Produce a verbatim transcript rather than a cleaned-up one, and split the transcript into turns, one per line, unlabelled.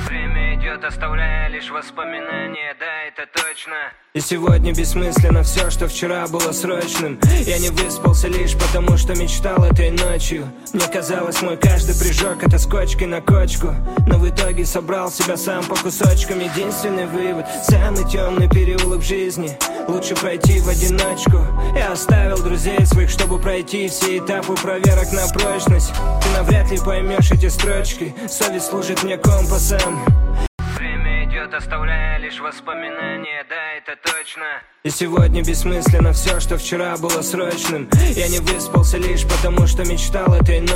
Время идет, оставляя лишь воспоминания, да, это точно.
И сегодня бессмысленно все, что вчера было срочным. Я не выспался лишь потому, что мечтал этой ночью. Мне казалось, мой каждый прыжок — это скотчкой на кочку. Но в итоге собрал себя сам по кусочкам. Единственный вывод — самый темный переулок в жизни лучше пройти в одиночку. Я оставил друзей своих, чтобы пройти все этапы проверок на прочность. Ты навряд ли поймешь эти строчки, совесть служит мне компасом.
Время идет, оставляя лишь воспоминания, да, это точно.
И сегодня бессмысленно все, что вчера было срочным. Я не выспался лишь потому, что мечтал этой ночью.